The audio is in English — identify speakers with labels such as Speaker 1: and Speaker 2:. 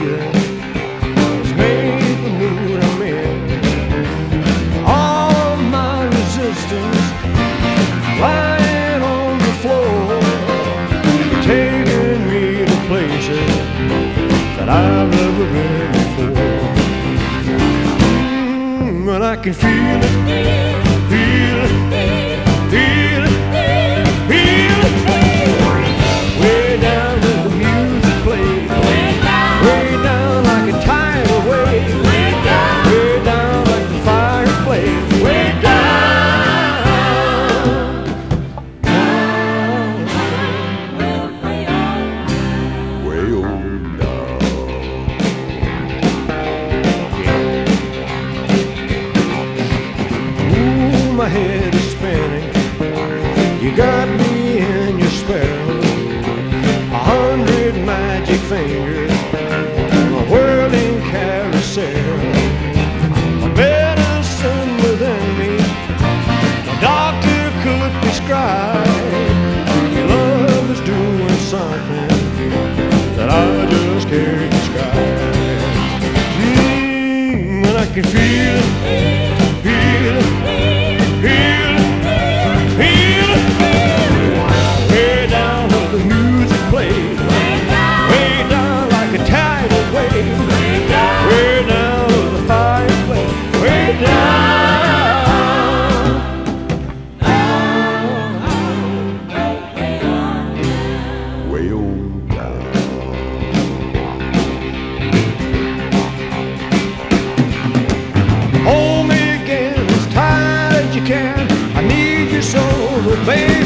Speaker 1: feeling has made the mood I'm in. All my resistance lying on the floor, taking me to places that I've never been before. And I can feel it, feel it, feel it, feel it. Way down where the music plays, way down like a tidal wave, way down like the fireplace, way down, way on down. Ooh, my head is spinning. You got me in your spell. 100 magic fingers, a whirling carousel. A medicine within me, a doctor could prescribe. Your love is doing something that I just can't describe. And I can feel it, feel it, feel it, feel it. Way down where the music plays, way down like a tidal wave, way down where the fireplace, way down, way on down. Hold me again as tight as you can. I need you so, baby.